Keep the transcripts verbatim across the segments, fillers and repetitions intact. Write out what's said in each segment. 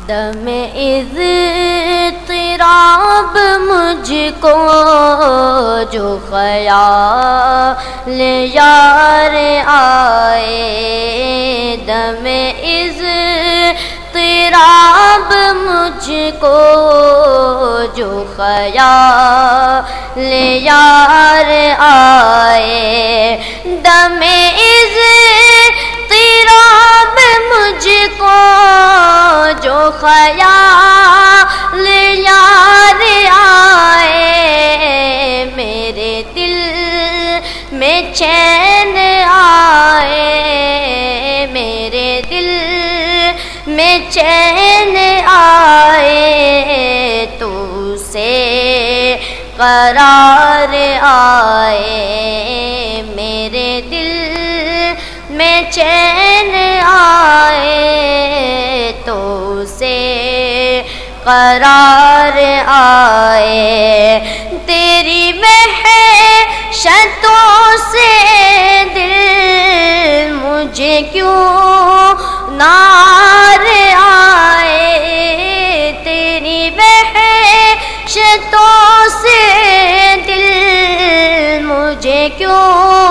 دم اضطراب مجھ کو جو خیال یار آئے، دم اضطراب مجھ کو جو خیال یار آئے، دم اضطراب مجھ کو جو خیال یار آئے، میرے دل میں چین آئے، میرے دل میں چین آئے، تو سے قرار آئے، میرے دل میں چین آئے، تو سے قرار آئے، تیری وحشتوں سے دل مجھے کیوں نار آئے، تیری وحشتوں سے دل مجھے کیوں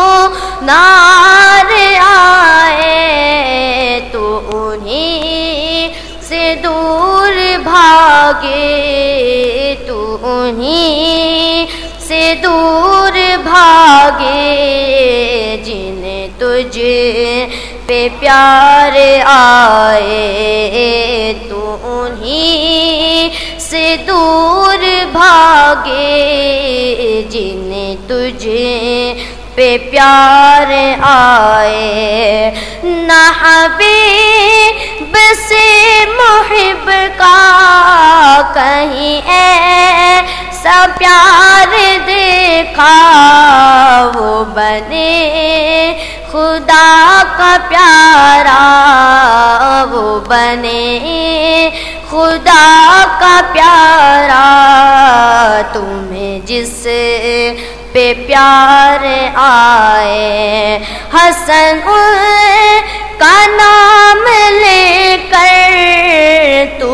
نار آئے، تو انہیں سے دور بھاگے، تو انہیں سے دور بھاگے، جنہیں تجھ پہ پیار آئے، تو انہیں سے دور بھاگے، جنہیں تجھ پہ پیار آئے، نہ حبیب سے محب کا کہیں ایسا پیار دیکھا، وہ بنے خدا کا پیارا، وہ بنے خدا کا پیارا، تمہیں جس پہ پیار آئے، حسن کا نام لے کر تو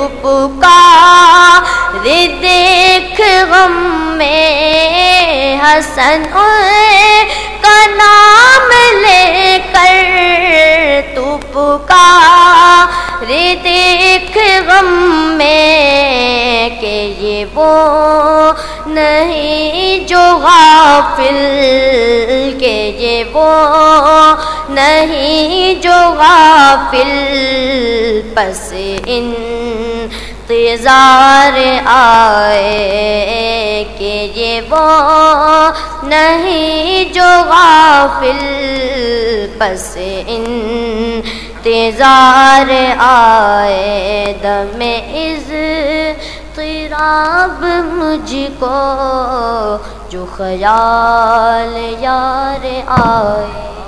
پکار دیکھ غم میں، حسن کا نام لے کر تو پکار دیکھ غم میں، کہ یہ وہ نہیں جو غافل، کہ یہ وہ نہیں جو غافل، پس انتظار آئے، کہ یہ وہ نہیں جو غافل، پس انتظار آئے، دم اضطراب مجھ کو جو خیال یار آئے۔